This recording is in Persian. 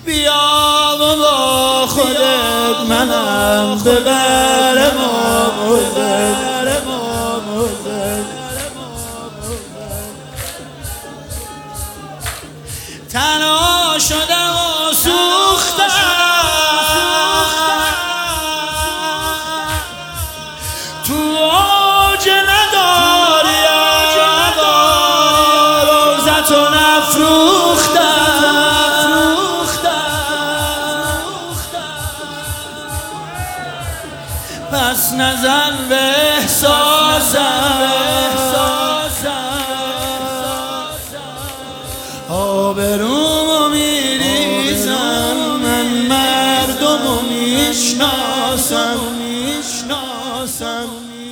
بیا و با خودت منم ببر موزد. تنها شدم و سوختم تو اوج نداری روزت و نفروختم. پس نزن به احساسم آبرومو میریزم من مردمو میشناسم.